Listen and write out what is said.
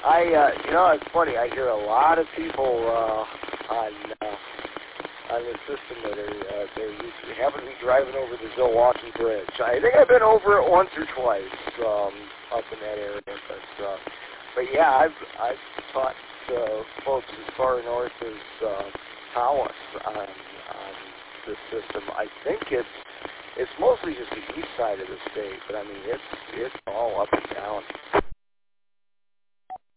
It's funny. I hear a lot of people on the system that are they're used to having me driving over the Zilwaukee Bridge. I think I've been over it once or twice up in that area, but yeah, I've taught folks as far north as Tawas on the system. I think it's mostly just the east side of the state, but I mean it's all up and down.